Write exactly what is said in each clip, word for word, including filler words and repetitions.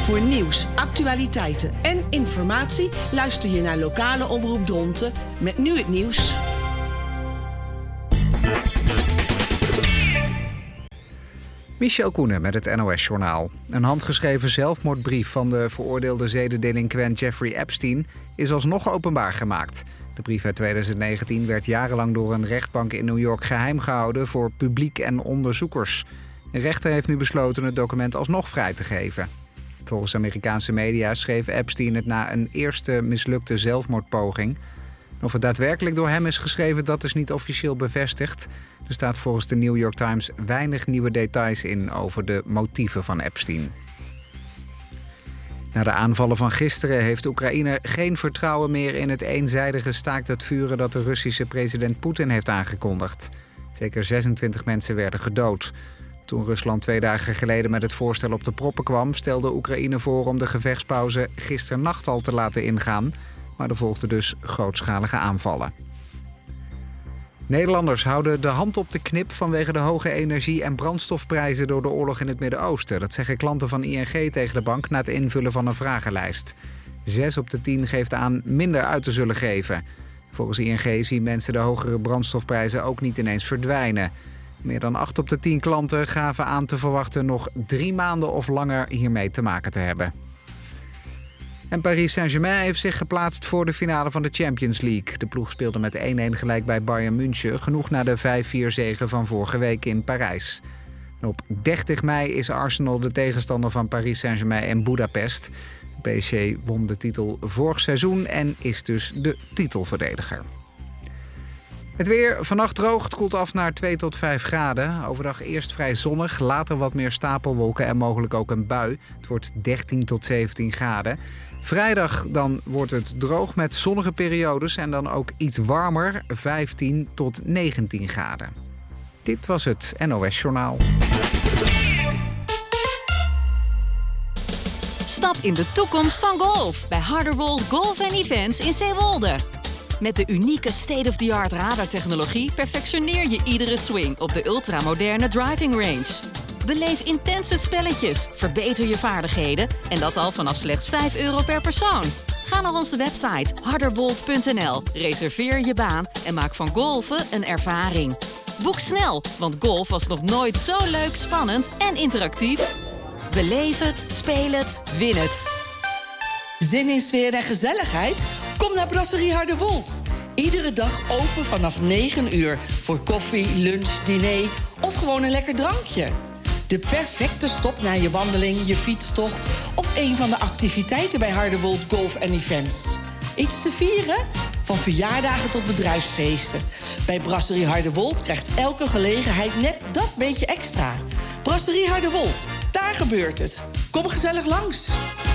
Voor nieuws, actualiteiten en informatie luister je naar lokale omroep Dronten met nu het nieuws. Michel Koenen met het N O S-journaal. Een handgeschreven zelfmoordbrief van de veroordeelde zedendelinquent Jeffrey Epstein is alsnog openbaar gemaakt. De brief uit twintig negentien werd jarenlang door een rechtbank in New York geheim gehouden voor publiek en onderzoekers. Een rechter heeft nu besloten het document alsnog vrij te geven. Volgens Amerikaanse media schreef Epstein het na een eerste mislukte zelfmoordpoging. Of het daadwerkelijk door hem is geschreven, dat is niet officieel bevestigd. Er staat volgens de New York Times weinig nieuwe details in over de motieven van Epstein. Na de aanvallen van gisteren heeft Oekraïne geen vertrouwen meer in het eenzijdige staakt het vuren dat de Russische president Poetin heeft aangekondigd. Zeker zesentwintig mensen werden gedood. Toen Rusland twee dagen geleden met het voorstel op de proppen kwam, stelde Oekraïne voor om de gevechtspauze gisternacht al te laten ingaan. Maar er volgden dus grootschalige aanvallen. Nederlanders houden de hand op de knip vanwege de hoge energie- en brandstofprijzen door de oorlog in het Midden-Oosten. Dat zeggen klanten van I N G tegen de bank na het invullen van een vragenlijst. Zes op de tien geeft aan minder uit te zullen geven. Volgens I N G zien mensen de hogere brandstofprijzen ook niet ineens verdwijnen. Meer dan acht op de tien klanten gaven aan te verwachten nog drie maanden of langer hiermee te maken te hebben. En Paris Saint-Germain heeft zich geplaatst voor de finale van de Champions League. De ploeg speelde met één-één gelijk bij Bayern München, genoeg na de vijf vier zege van vorige week in Parijs. Op dertig mei is Arsenal de tegenstander van Paris Saint-Germain in Budapest. P S G won de titel vorig seizoen en is dus de titelverdediger. Het weer vannacht droog, het koelt af naar twee tot vijf graden. Overdag eerst vrij zonnig, later wat meer stapelwolken en mogelijk ook een bui. Het wordt dertien tot zeventien graden. Vrijdag dan wordt het droog met zonnige periodes en dan ook iets warmer, vijftien tot negentien graden. Dit was het N O S-journaal. Stap in de toekomst van golf bij Harderwold Golf en Events in Zeewolde. Met de unieke state-of-the-art radartechnologie perfectioneer je iedere swing op de ultramoderne driving range. Beleef intense spelletjes, verbeter je vaardigheden en dat al vanaf slechts vijf euro per persoon. Ga naar onze website harderwold punt n l, reserveer je baan en maak van golfen een ervaring. Boek snel, want golf was nog nooit zo leuk, spannend en interactief. Beleef het, speel het, win het. Zin in sfeer en gezelligheid? Kom naar Brasserie Harderwold. Iedere dag open vanaf negen uur voor koffie, lunch, diner of gewoon een lekker drankje. De perfecte stop na je wandeling, je fietstocht of een van de activiteiten bij Harderwold Golf en Events. Iets te vieren? Van verjaardagen tot bedrijfsfeesten. Bij Brasserie Harderwold krijgt elke gelegenheid net dat beetje extra. Brasserie Harderwold, daar gebeurt het. Kom gezellig langs.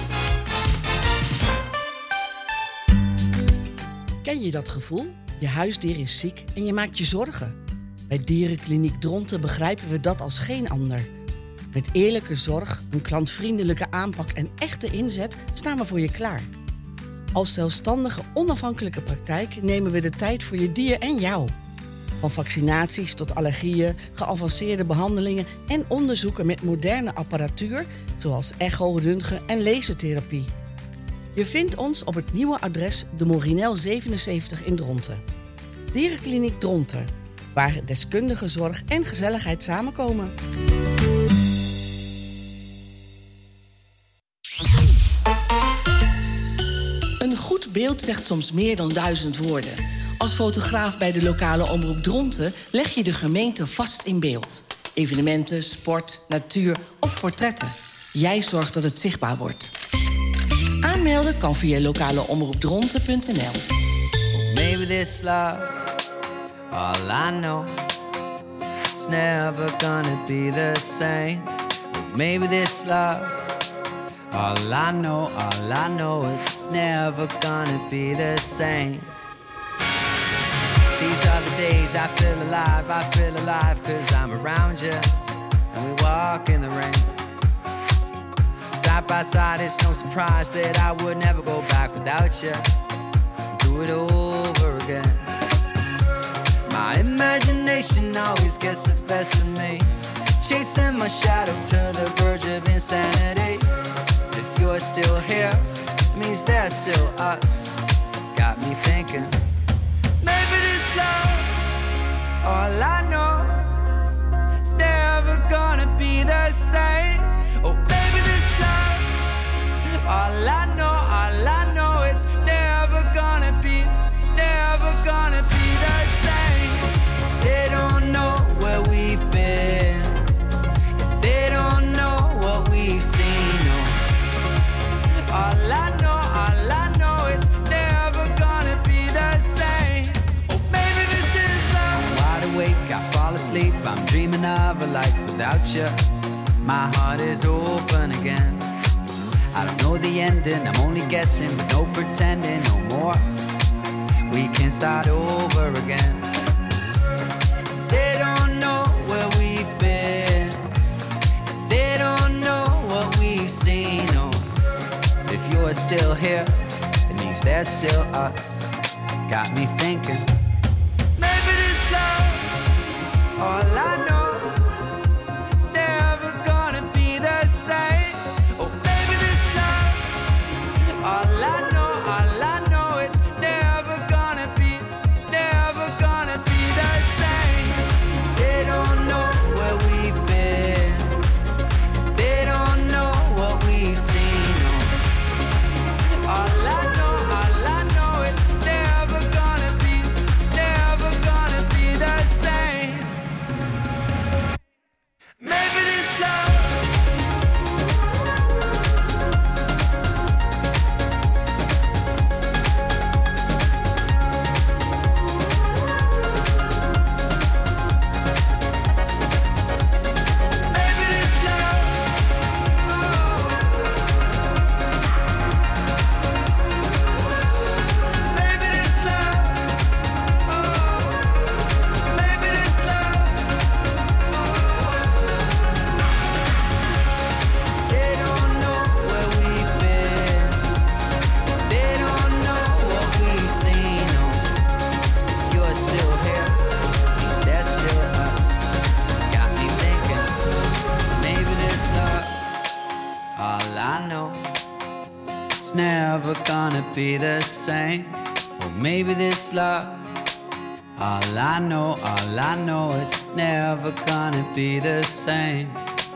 Ken je dat gevoel? Je huisdier is ziek en je maakt je zorgen. Bij Dierenkliniek Dronten begrijpen we dat als geen ander. Met eerlijke zorg, een klantvriendelijke aanpak en echte inzet staan we voor je klaar. Als zelfstandige, onafhankelijke praktijk nemen we de tijd voor je dier en jou. Van vaccinaties tot allergieën, geavanceerde behandelingen en onderzoeken met moderne apparatuur, zoals echo, röntgen en lasertherapie. Je vindt ons op het nieuwe adres de Morinel zevenenzeventig in Dronten. Dierenkliniek Dronten, waar deskundige zorg en gezelligheid samenkomen. Een goed beeld zegt soms meer dan duizend woorden. Als fotograaf bij de lokale omroep Dronten leg je de gemeente vast in beeld. Evenementen, sport, natuur of portretten. Jij zorgt dat het zichtbaar wordt. Aanmelden kan via lokaleomroepdronten punt n l. Maybe this love, all I know, it's never gonna be the same. Maybe this love, all I know, all I know, it's never gonna be the same. These are the days I feel alive, I feel alive, cause I'm around you, and we walk in the rain. Side by side, it's no surprise that I would never go back without you. Do it over again. My imagination always gets the best of me, chasing my shadow to the verge of insanity. If you're still here, it means they're still us. Got me thinking, maybe this love, all I know, it's never gonna be the same. Oh, baby, this love, all I know, all I know, it's never gonna be, never gonna be the same. They don't know where we've been, they don't know what we've seen. No. All I know, all I know, it's never gonna be the same. Oh, maybe this is love. I'm wide awake, I fall asleep, I'm dreaming of a life without you. My heart is open again. I don't know the ending, I'm only guessing, but no pretending no more. We can start over again. They don't know where we've been, they don't know what we've seen. No. If you're still here, it means there's still us. Got me thinking, maybe this love, all I know, it's never gonna be the same. Oh, maybe this love, all I know, all I know, it's never gonna be, never gonna be the same. They don't know where we've been, they don't know what we've seen. No. All I know, all I know, it's never gonna be, never gonna be the same. Maybe this love. Maybe this love. Maybe this love. Maybe this love. They don't know where we've been, they don't know what we've seen. No. If you're still here, means there's still us. Got me thinking, maybe this love, all I know, it's never gonna be the same. Or maybe this love, all I know, all I know, it's never gonna be the same.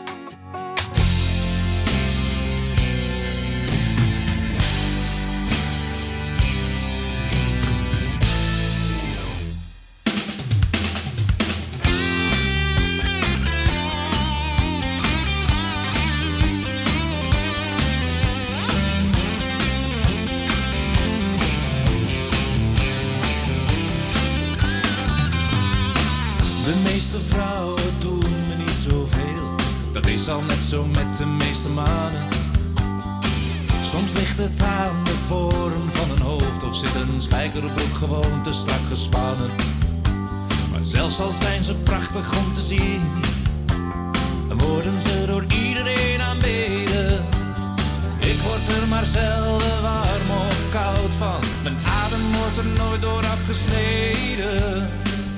De meeste vrouwen doen me niet zoveel. Dat is al net zo met de meeste mannen. Soms ligt het aan de vorm van een hoofd, of zit een spijkerbroek gewoon te strak gespannen. Maar zelfs al zijn ze prachtig om te zien, dan worden ze door iedereen aanbeden. Ik word er maar zelden warm of koud van, mijn adem wordt er nooit door afgesneden.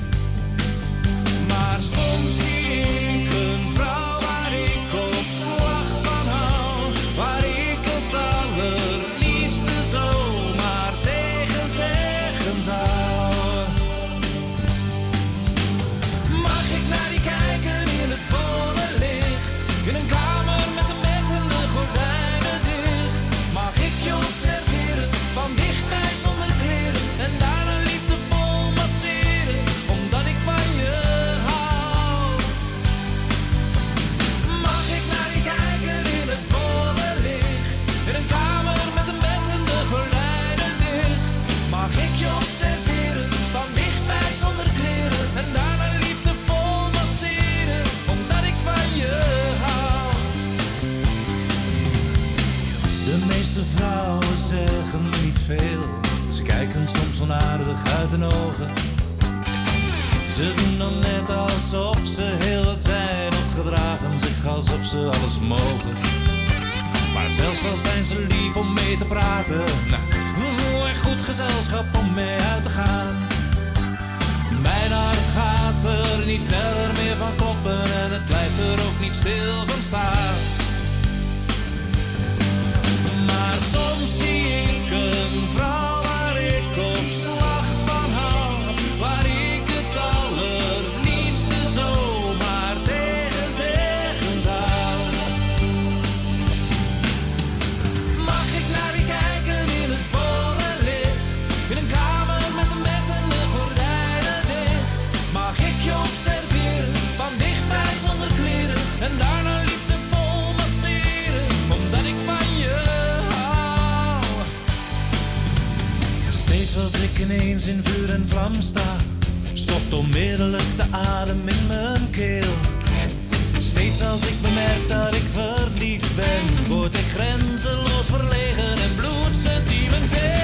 Maar soms zie ik een vrouw waar ik op slag van hou, waar ik het allerliefste zomaar tegen zeggen zou. Mag ik naar die kijken in het volle licht, in een kamer met een bed en de gordijnen dicht? Mag ik je observeren van dichtbij zonder kleren en daarna liefdevol masseren, omdat ik van je hou? Mag ik naar die kijken in het volle licht, in een kamer met een bed en de gordijnen dicht? Mag ik je observeren van dichtbij zonder kleren en daarna liefdevol masseren, omdat ik van je hou? De meeste vrouwen zeggen niet veel, ze kijken soms onaardig uit hun ogen. Ze doen dan net alsof ze heel wat zijn, of gedragen zich alsof ze alles mogen. Maar zelfs al zijn ze lief om mee te praten, nou, en goed gezelschap om mee uit te gaan. Mijn hart gaat er niet sneller meer van kloppen en het blijft er ook niet stil van staan. ik ineens in vuur en vlam sta, stopt onmiddellijk de adem in mijn keel. Steeds als ik bemerk dat ik verliefd ben, word ik grenzeloos verlegen en bloedsentimenteel.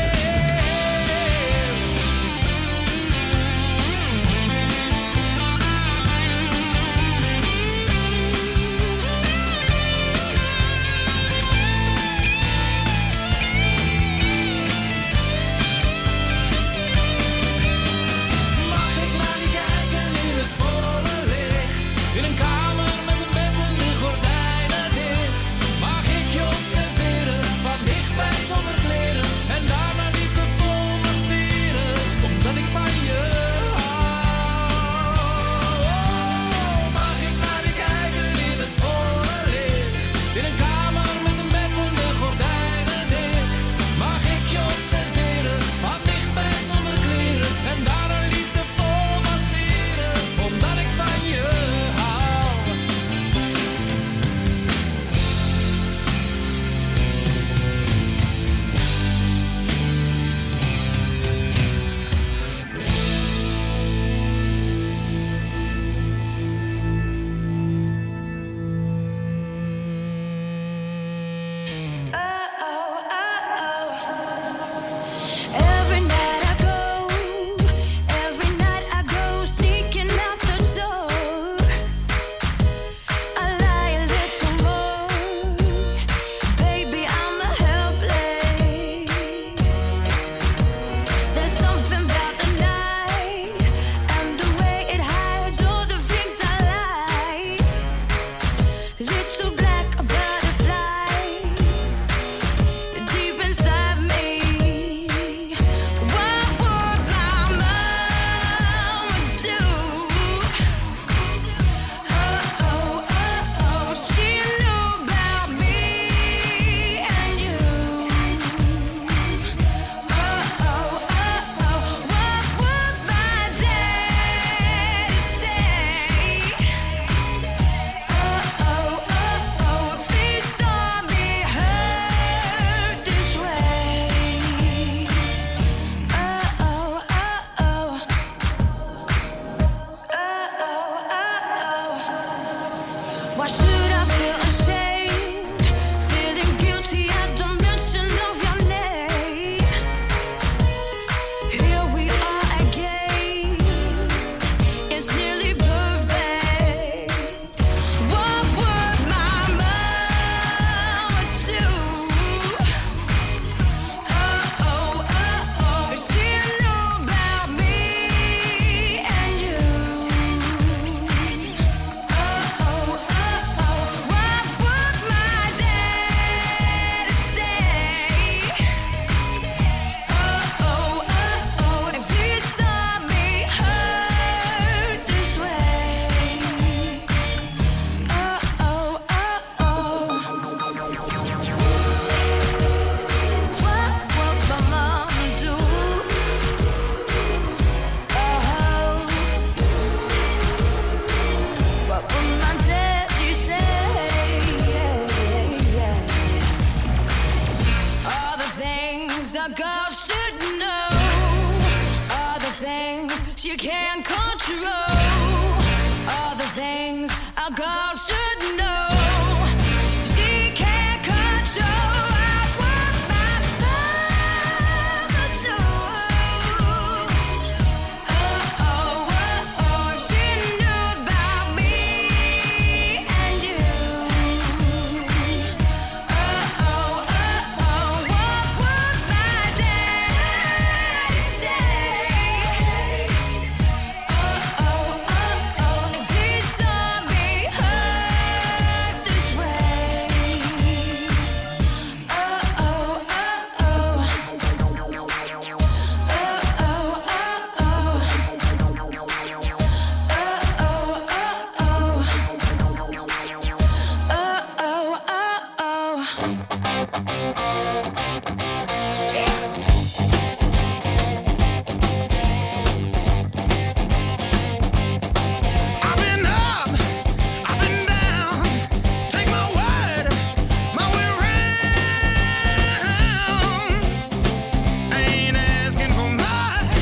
Ain't asking for much.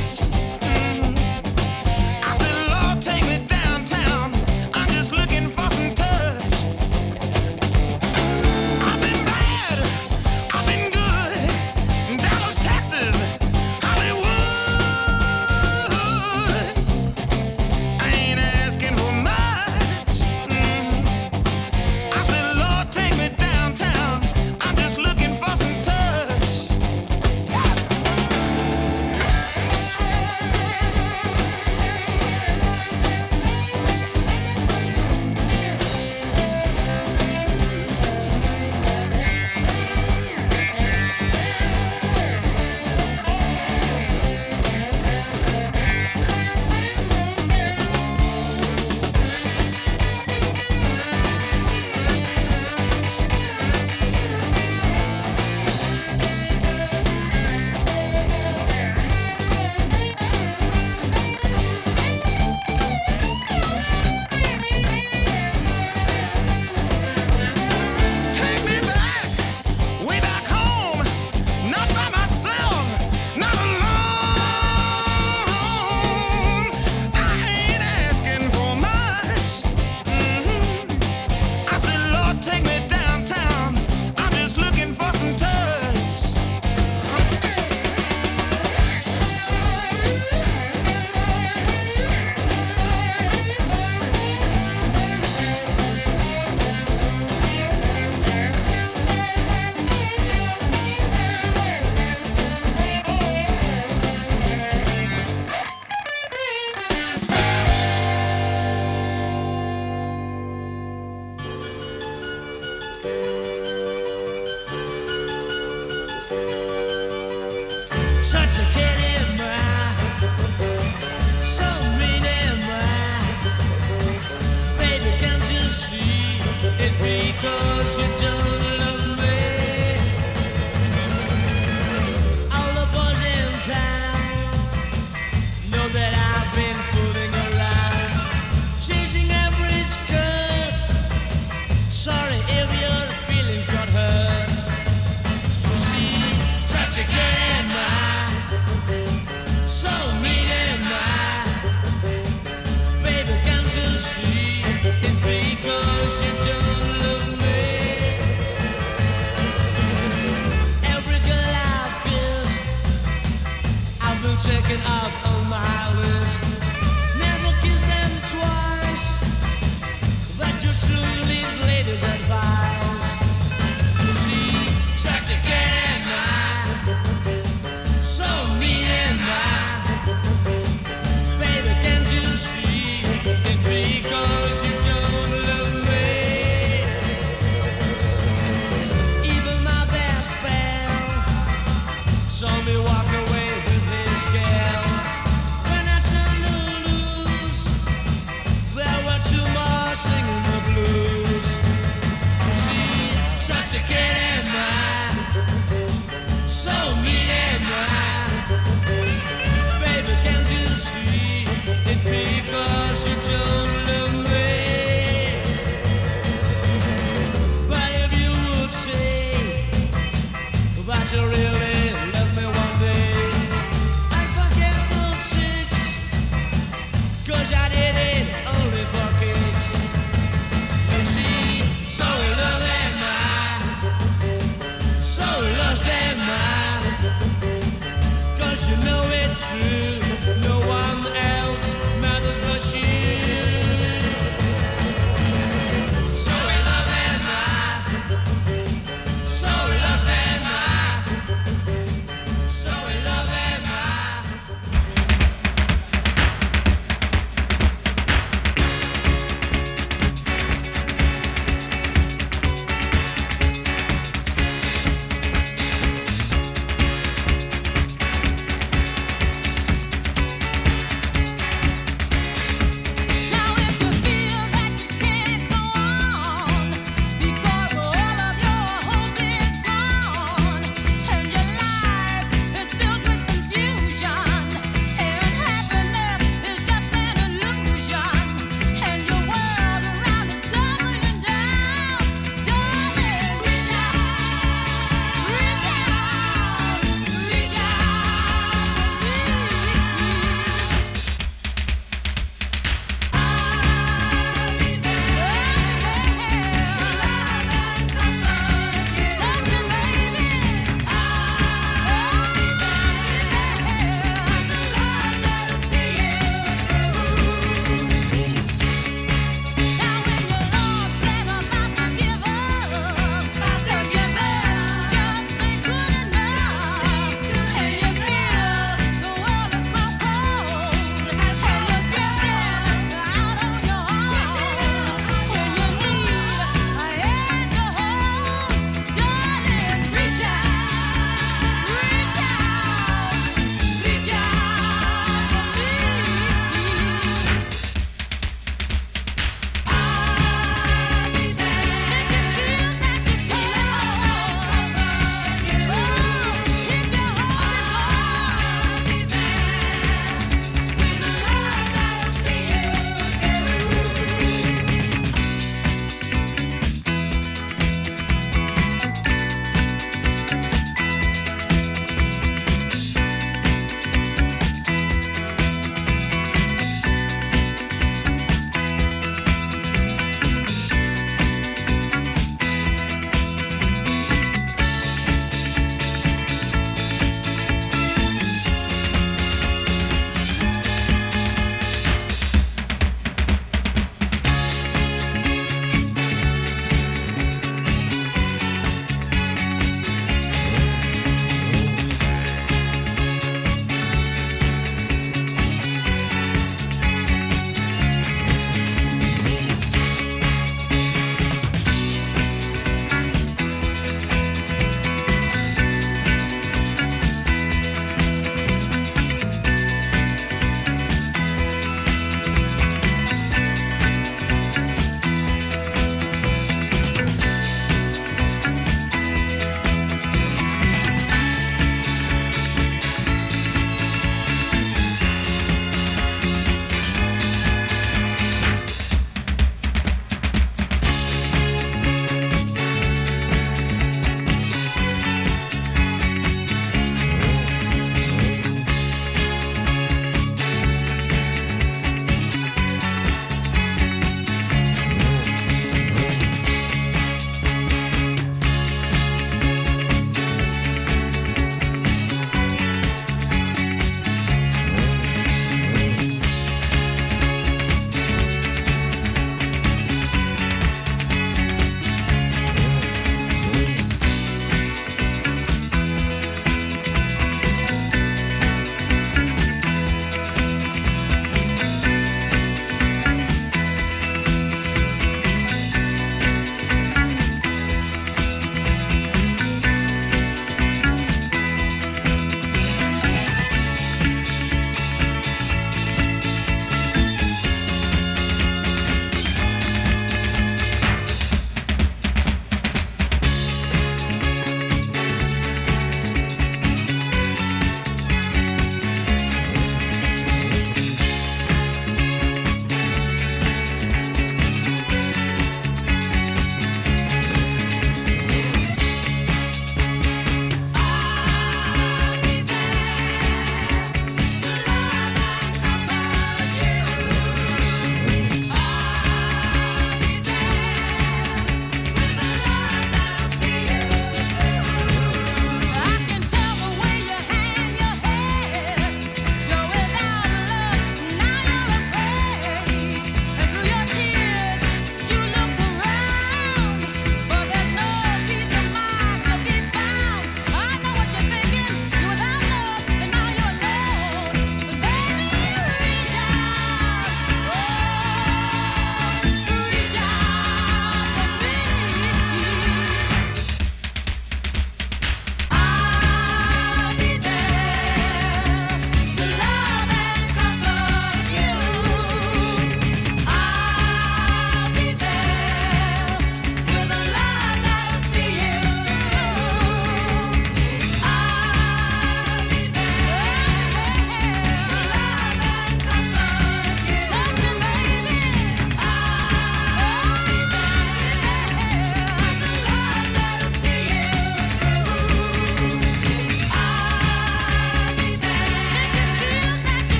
take me downtown. I'm just looking for some touch. Such a kid in my, so mean in my. Baby, can't you see it because you don't love me? All the boys in town know that I've been fooling around, chasing every skirt. Sorry if your feelings got hurt. You see, such a kid in my, so mean am I. Baby, can't you see it because you don't love me? Every girl I've kissed, I've been checking out on my list. Never kissed them twice, but just through these ladies' advice. You see, such a kid am I, so mean am I. Baby, can't you see it because you don't love me? Even my best friend saw me walk away with his girl.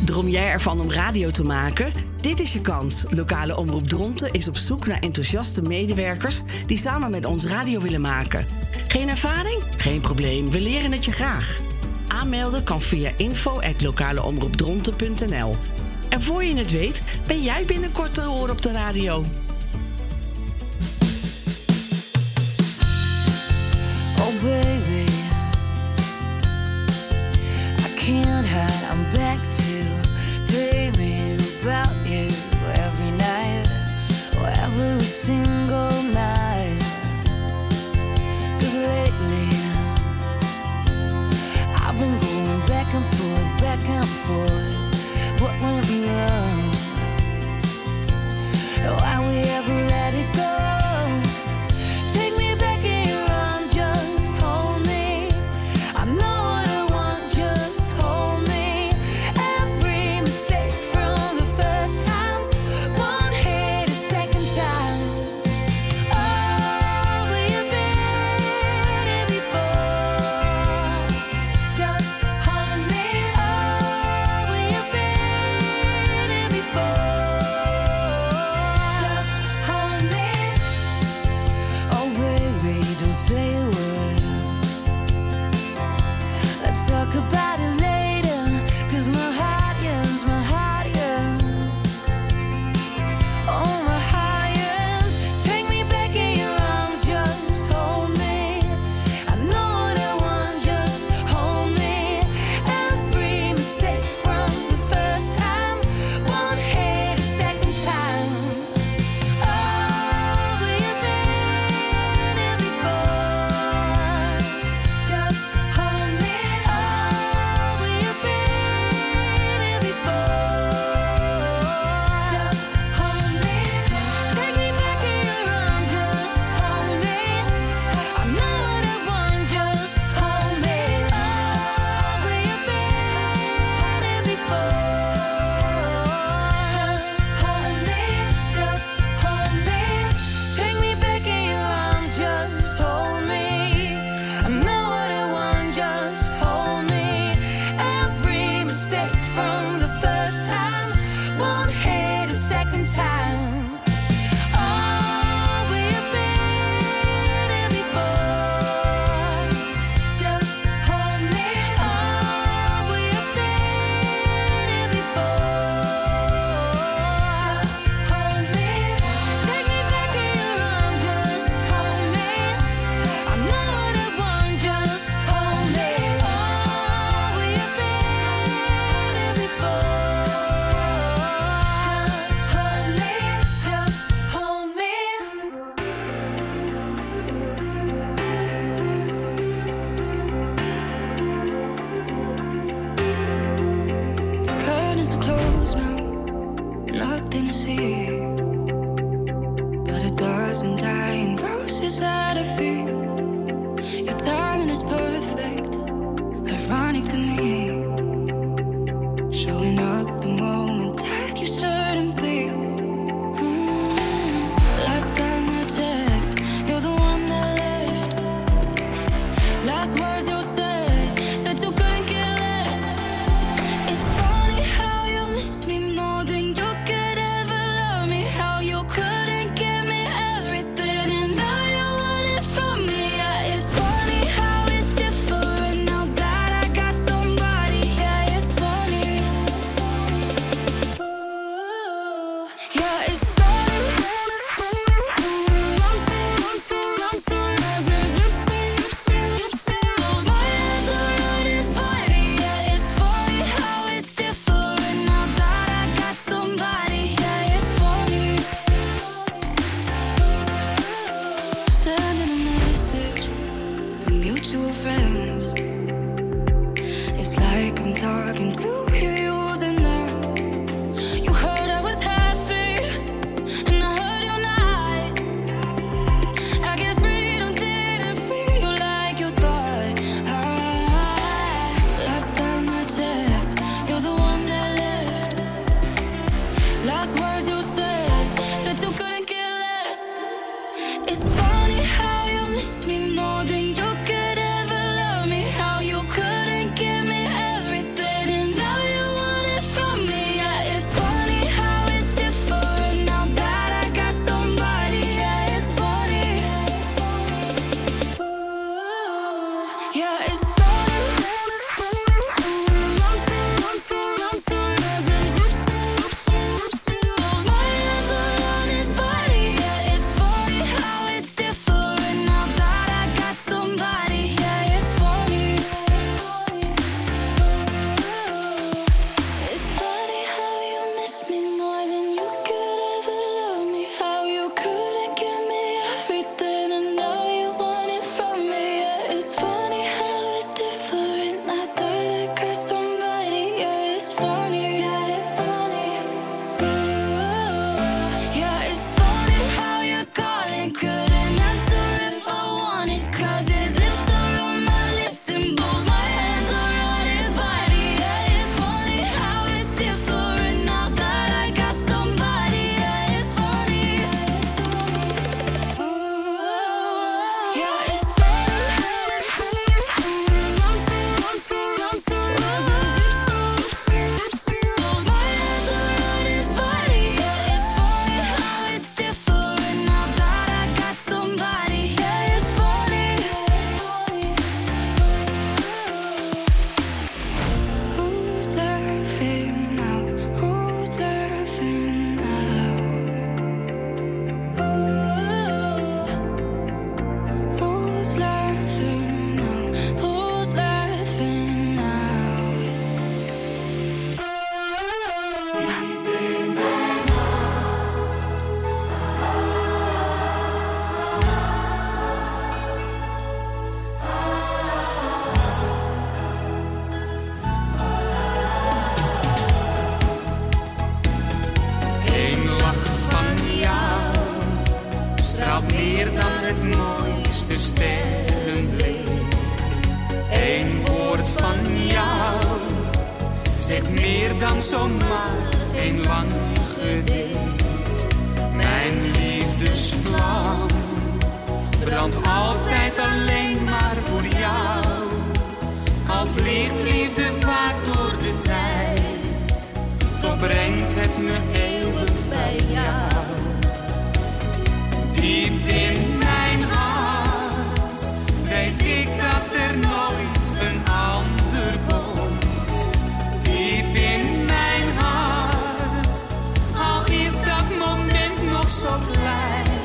Droom jij ervan om radio te maken? Dit is je kans. Lokale Omroep Dronten is op zoek naar enthousiaste medewerkers die samen met ons radio willen maken. Geen ervaring? Geen probleem, we leren het je graag. Aanmelden kan via info at lokaleomroepdronten punt n l. En voor je het weet, ben jij binnenkort te horen op de radio. Oh baby, I can't hide, I'm back to dreaming about you every night, or every single night. 'Cause lately I've been going back and forth, back and forth. What went wrong? Why we ever let it go? Take me back in your arms, just hold me. I know what I want, just hold me. Every mistake from the first time won't hate a second time. Oh, we have been here before. Just hold me. Oh, we have been here before. Just hold me. Oh baby, don't say a word. Let's talk about it later. 'Cause my heart yearns, my heart yearns. Oh, my heart yearns. Take me back in your arms, just hold me. I know what I want, just hold me. Every mistake from the first time won't hate a second time. Oh, we have been here before. Just hold me. Oh, we have been here before. Just hold me. Take me back in your arms, just hold me. I know what I want, just hold me. Oh, we have been here before. Just hold me, just hold me. Take me back in your arms, just hold me. I know what I want, just hold me. Every mistake from the first time won't hate a second time. Oh, we have been here before. Just hold me. Oh, we have been here before. Just hold me. Take me back in your arms, just hold me. I know what I want, just hold me. Oh, we have been here before. Just hold me, just hold me. The curtains are closed now, nothing to see but a dozen dying roses at her feet. Your timing is perfect, ironic to me, showing up the moment that you shouldn't be. Mm. Last time I checked, you're the one that left. Last words you said, that you couldn't care less. It's funny how you miss me more than you could ever love me. How you couldn't give me everything and now you want it from me. Yeah, it's funny how it's different now that I got somebody. Yeah, it's funny. Ooh. Yeah, it's funny. My hands around his body. Yeah, it's funny how it's different now that I got somebody. Yeah, it's funny. Sending a message through mutual friends. It's like I'm talking to you using them. You heard I was happy, and I heard you're not. I guess freedom didn't feel like you thought. Ah, last time I checked, you're the one that left. Last words you said, that you couldn't care less. It's funny how you miss me more than you could ever love me. How you couldn't give me everything and now you zegt meer dan zomaar een lang gedicht. Mijn liefdesvlam brandt altijd alleen maar voor jou. Al vliegt liefde vaak door de tijd, toch brengt het me eeuwig bij jou. Diep in mijn hart weet ik dat er nooit een ander komt. Diep in mijn hart, al is dat moment nog zo klein.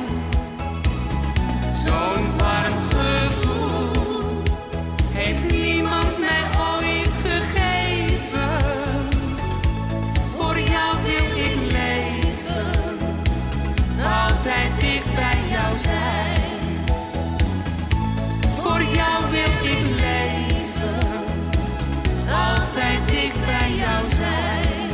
Zo'n warm gevoel heeft niemand mij ooit gegeven. Voor jou wil ik leven, altijd dicht bij jou zijn. Voor jou wil ik leven, altijd dicht bij jou zijn.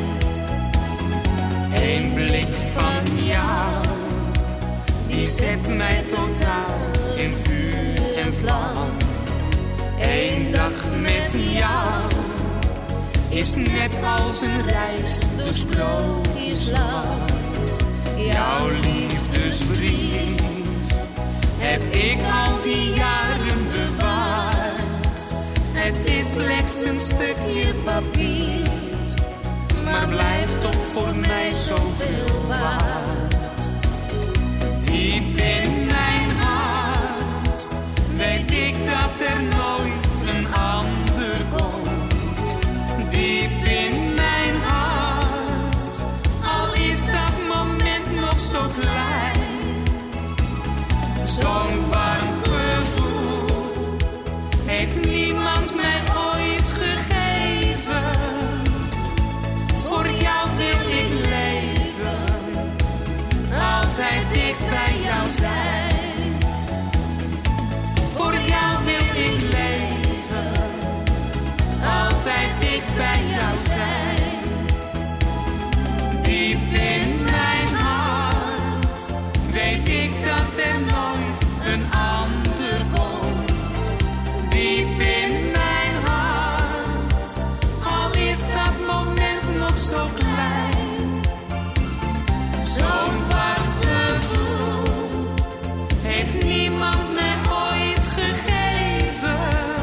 Eén blik van jou, die zet mij totaal in vuur en vlam. Eén dag met jou is net als een reis door sprookjesland. Jouw liefdesbrief heb ik al die jaren bewaard. Het is slechts een stukje papier, maar blijft toch voor mij zoveel waard. Diep in mijn hart weet ik dat er nooit een ander komt. Diep in mijn hart, al is dat moment nog zo klein. Zo'n warm gevoel heeft niemand mij ooit gegeven. Voor jou wil ik leven, altijd dicht bij jou zijn. Voor jou wil ik leven, altijd dicht bij jou zijn. Diep in mijn hart weet ik dat er nooit een ander komt. Diep in mijn hart, al is dat moment nog zo klein. Zo'n warm gevoel heeft niemand mij ooit gegeven.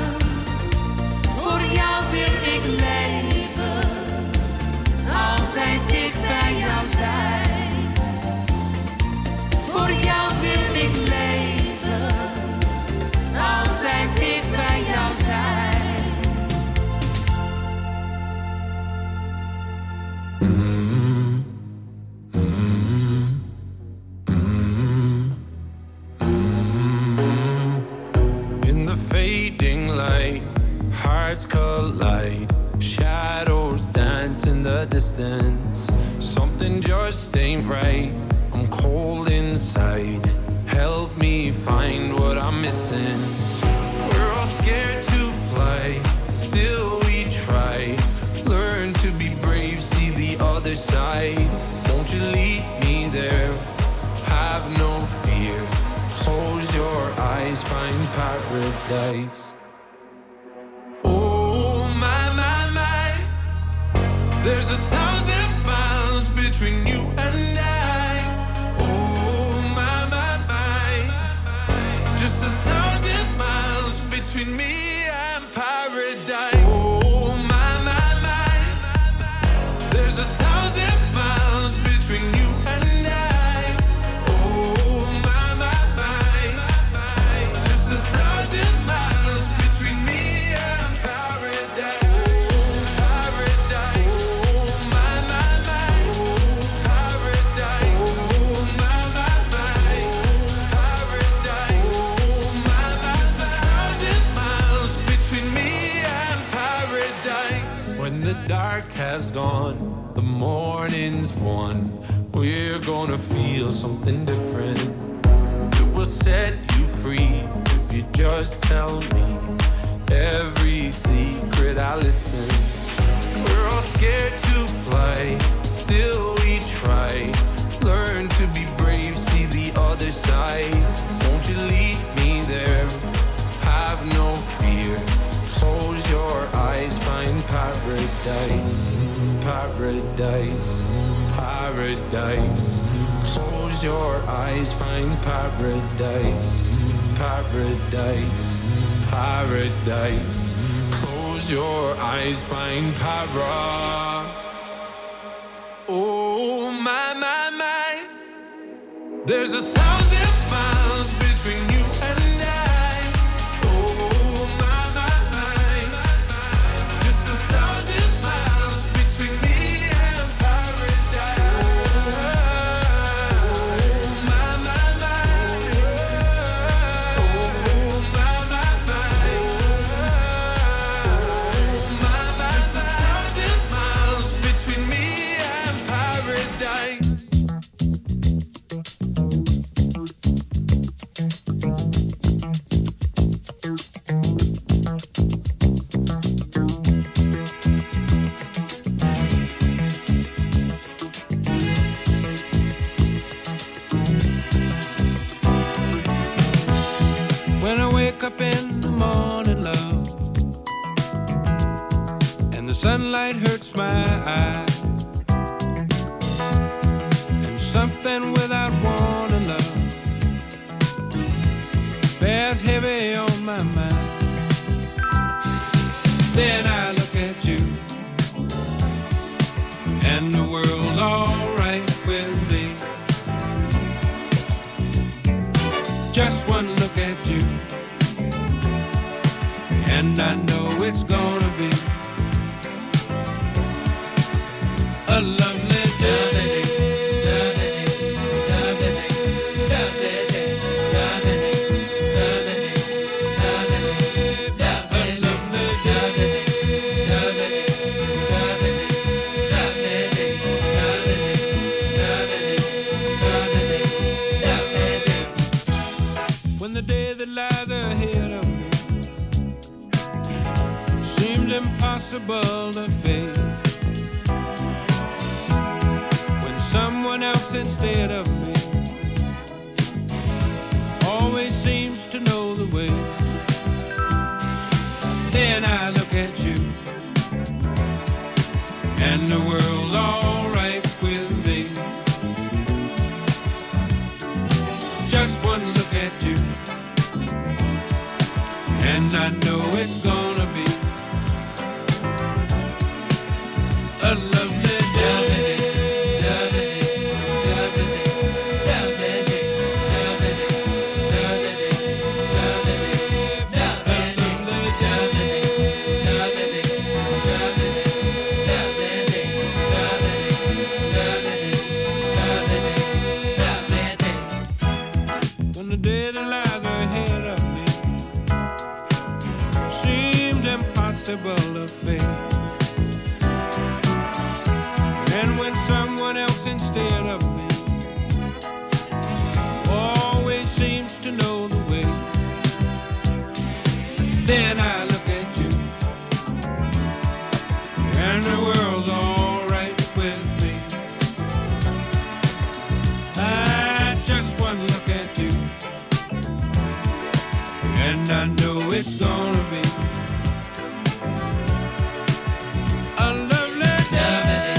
Voor jou wil ik leven, altijd dicht bij jou zijn. Voor jou wil ik leven, altijd dicht bij jou zijn. In the fading light, hearts collide. Shadows dance in the distance. Something just ain't right. I'm cold inside. Help me find what I'm missing. We're all scared to fly, still we try. Learn to be brave, see the other side. Won't you lead me there? Have no fear. Close your eyes, find paradise. Oh my, my, my. There's a thousand miles between you and I. Oh my, my, my. Just a thousand miles between me and paradise. Oh my, my, my. There's a thousand miles between you and I. Oh my, my, my. Just a thousand miles between me and paradise. Oh, paradise. Oh my, my, my. Oh, paradise. Oh my, my, my. Oh, paradise. Oh my, my, my. Thousand miles between me and paradise. When the dark has gone, the morning's won. We're gonna feel something different. It will set you free if you just tell me every secret. I listen. We're all scared to fly, still we try. Learn to be brave, see the other side. Won't you lead me there? Have no fear. Close your eyes, find find paradise, paradise, paradise. Close your eyes, find paradise, paradise, paradise. Close your eyes, find para. Oh my, my, my. There's a thousand miles between you and I. Oh my, my, my. Just a thousand miles between me and paradise. Oh my, my, my. Oh my, my, my. Oh my, my, my. Just a thousand miles between me and paradise. When I wake up in the morning, love, and the sunlight hurts my eyes, and something without warning, love, bears heavy on my mind. Then I look at you, and the world's alright with me. Just one look at you, and I know it's gonna be a lovely day. When the day that lies ahead of me seems impossible to face, when someone else instead of me always seems to know the way, then I look at you, and the world's alright with me. Just one look at you, and I know it's gonna be a lovely day. When the day that lies ahead of me seemed impossible to face, and when someone else instead of me always seems to know the way, then I look at you, and the world's alright with me. I just one look at you, and I know it's gonna be a lovely day.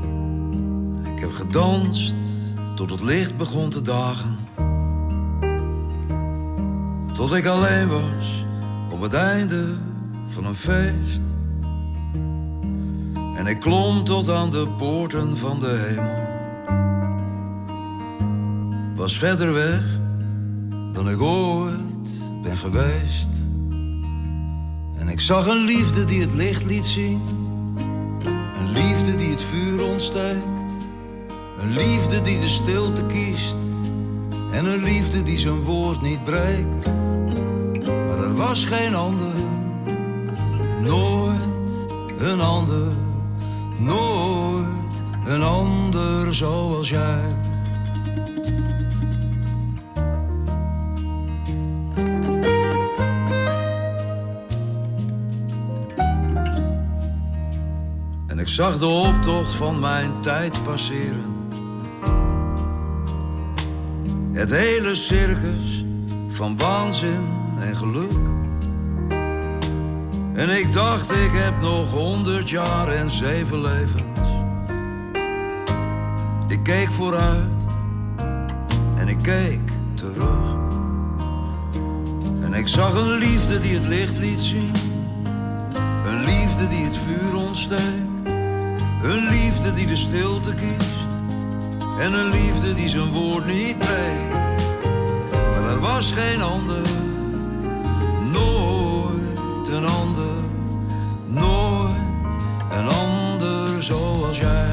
gedanst tot het licht begon te dagen. tot ik alleen was op het einde van een feest. En ik klom tot aan de poorten van de hemel. Was verder weg dan ik ooit ben geweest. En ik zag een liefde die het licht liet zien. Een liefde die het vuur ontsteekt. Een liefde die de stilte kiest. En een liefde die zijn woord niet breekt. Maar er was geen ander. Nooit een ander. Nooit een ander zoals jij. En ik zag de optocht van mijn tijd passeren. Het hele circus van waanzin en geluk. En ik dacht, ik heb nog honderd jaar en zeven levens. Ik keek vooruit en ik keek terug. En ik zag een liefde die het licht liet zien. Een liefde die het vuur ontsteekt. Een liefde die de stilte kiest. En een liefde die zijn woord niet breekt. Maar er was geen ander. Nooit een ander. Nooit een ander zoals jij.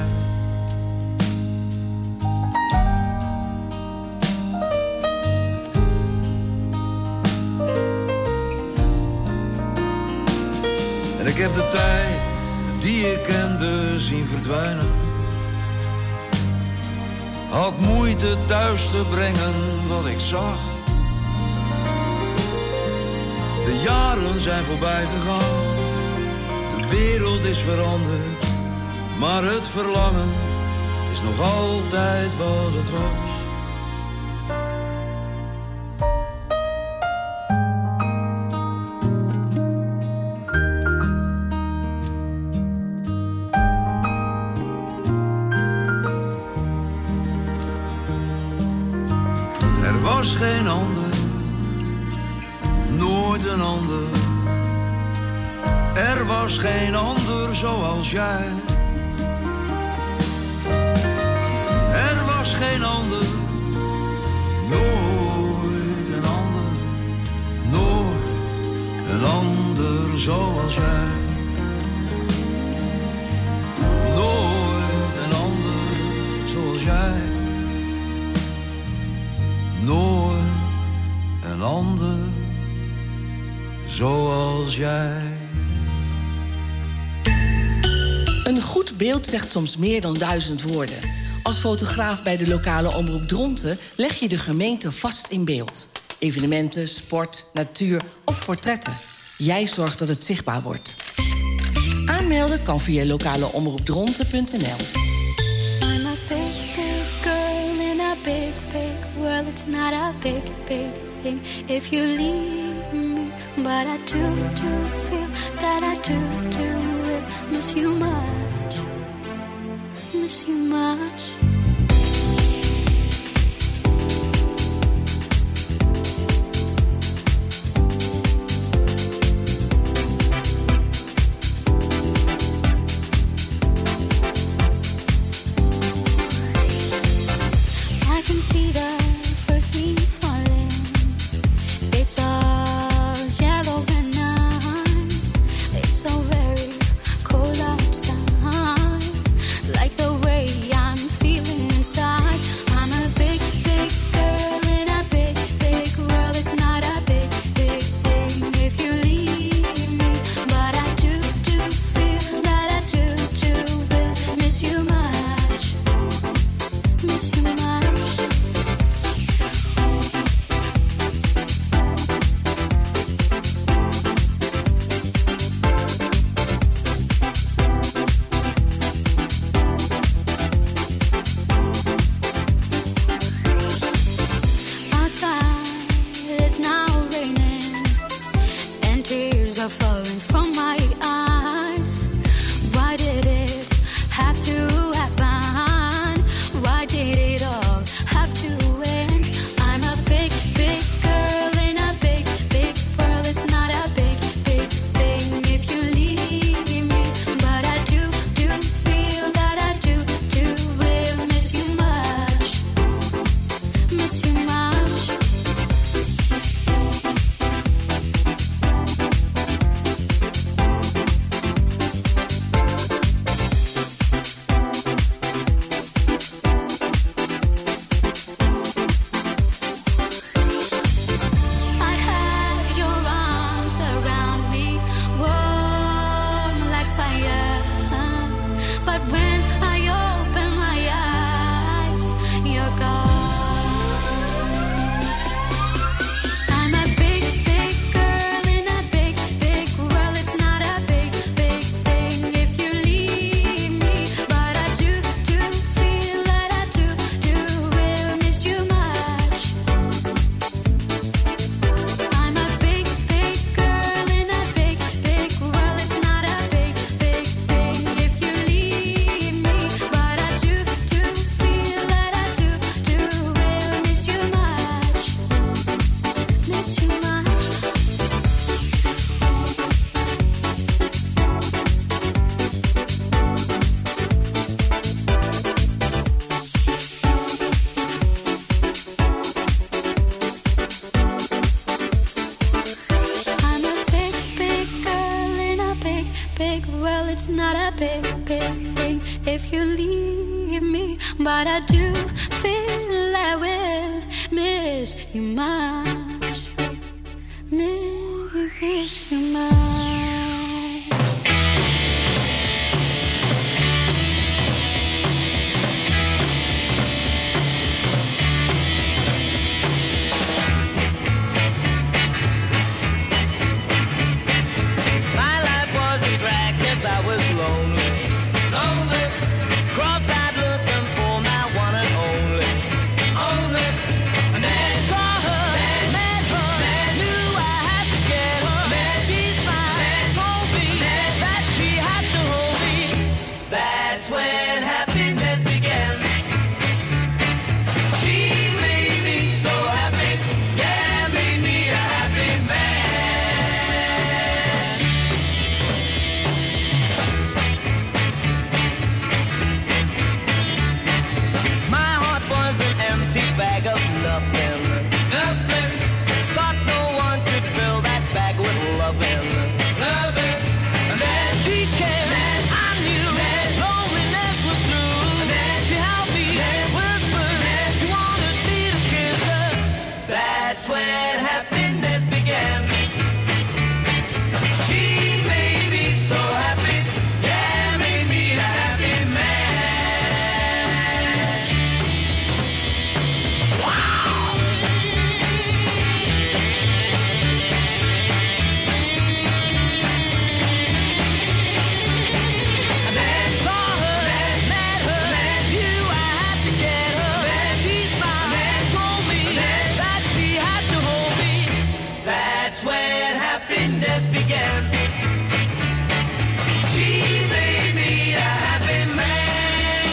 En ik heb de tijd die ik kende zien verdwijnen. Had moeite thuis te brengen wat ik zag. De jaren zijn voorbij gegaan. De wereld is veranderd. Maar het verlangen is nog altijd wat het was. Er was geen ander, nooit een ander. Er was geen ander zoals jij. Er was geen ander, nooit een ander. Nooit een ander zoals jij. Nooit een ander zoals jij. Nooit een ander zoals jij. Een goed beeld zegt soms meer dan duizend woorden. Als fotograaf bij de lokale omroep Dronten leg je de gemeente vast in beeld. Evenementen, sport, natuur of portretten. Jij zorgt dat het zichtbaar wordt. Aanmelden kan via lokaleomroepdronten punt n l. I'm a big, big girl in a big, big world. It's not a big, big thing if you leave me. But I do, do feel that I do, do will miss you much. Miss you much. Feeling if you leave me, but I do feel I will miss you much, miss you much. I was lonely, lonely, cross-eyed looking for my one and only, only. And then saw her, then met her, then knew I had to get her. Then she's mine, then told me that she had to hold me. That's when happiness began. She made me so happy, yeah, made me a happy man. Bag of nothing, nothing. Thought no one could fill that bag with loving, loving. And then she came, and I knew that loneliness was through. And then she held me, and whispered, and she wanted me to kiss her. That's when happiness began. She made me so happy, yeah, made me a happy man. When happiness began, she made me a happy man.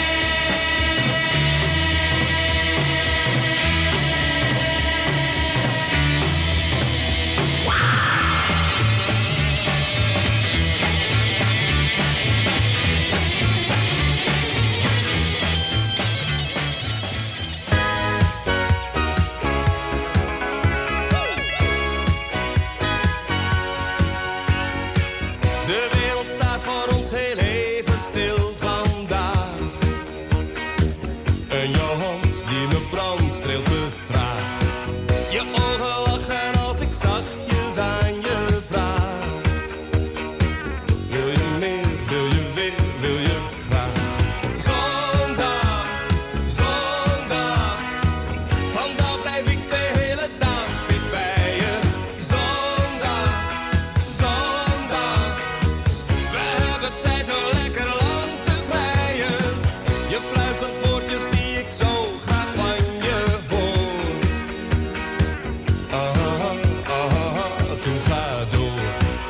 Wow. De wereld staat voor ons heel even stil vandaag. En jouw hand die me brandt streelt te traag. Je ogen lachen als ik zachtjes aan je vraag. Wil je meer, wil je weer, wil je graag. Zondag, zondag, vandaag blijf ik de hele dag dicht bij je. Zondag, zondag. We hebben tijd om lekker lang te vrijen. Je fluistert woordjes die ik zo graag van je hoor. Ah, ah, ah, toen ga door.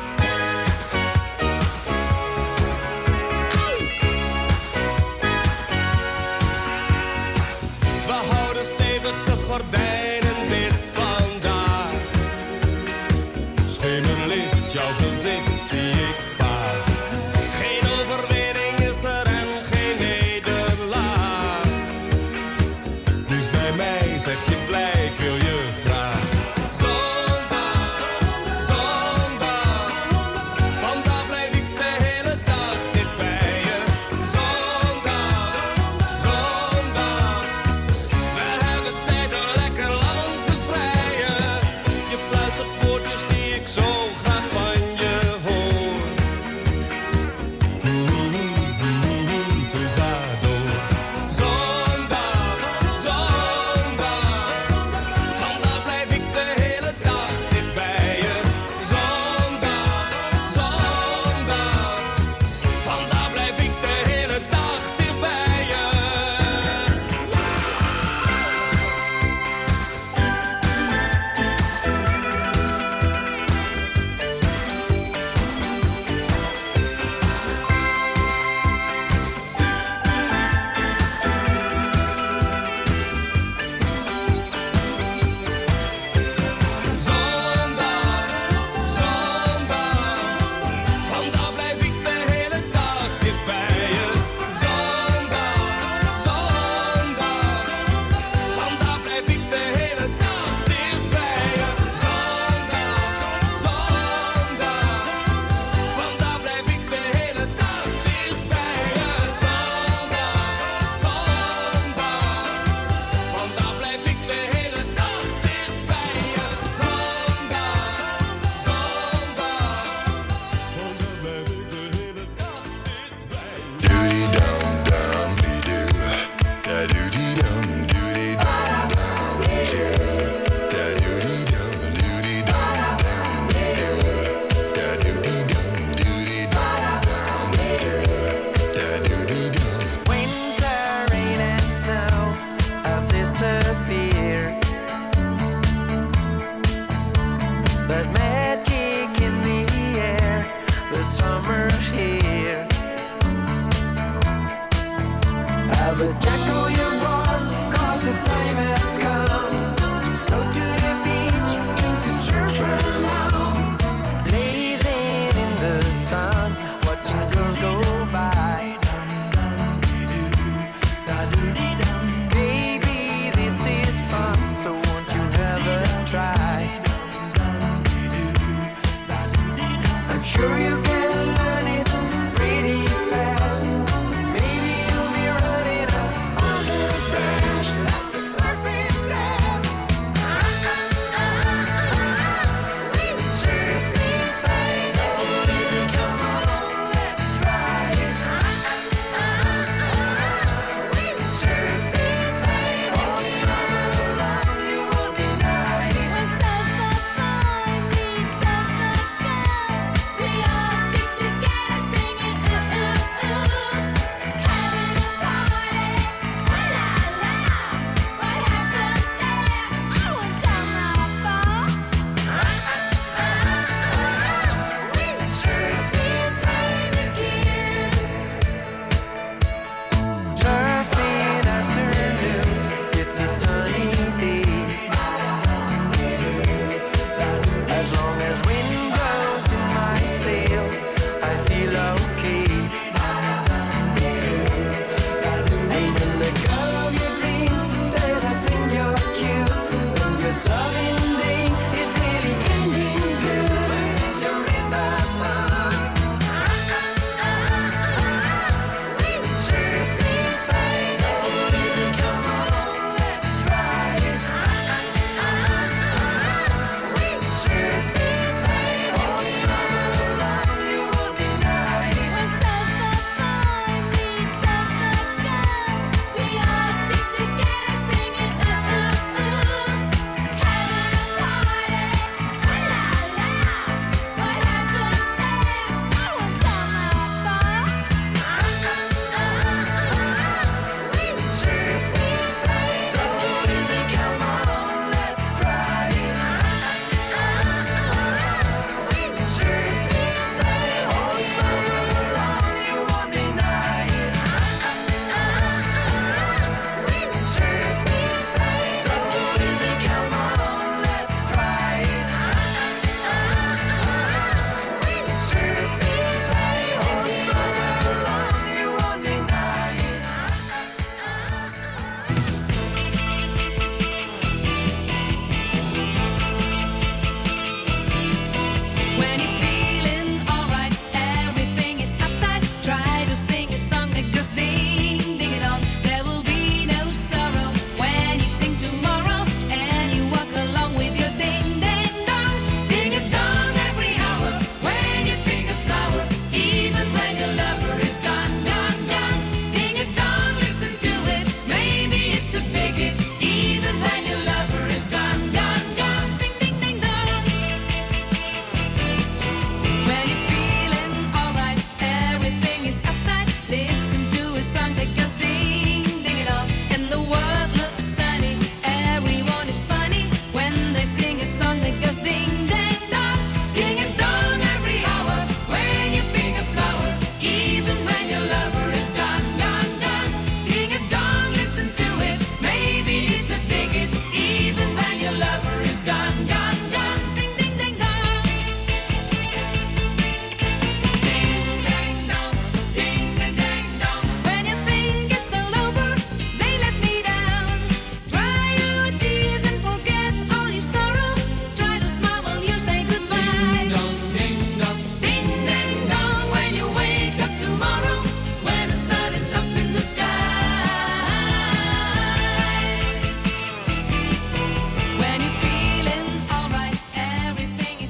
We houden stevig de gordijnen dicht vandaag. Schemerlicht, jouw gezicht zie ik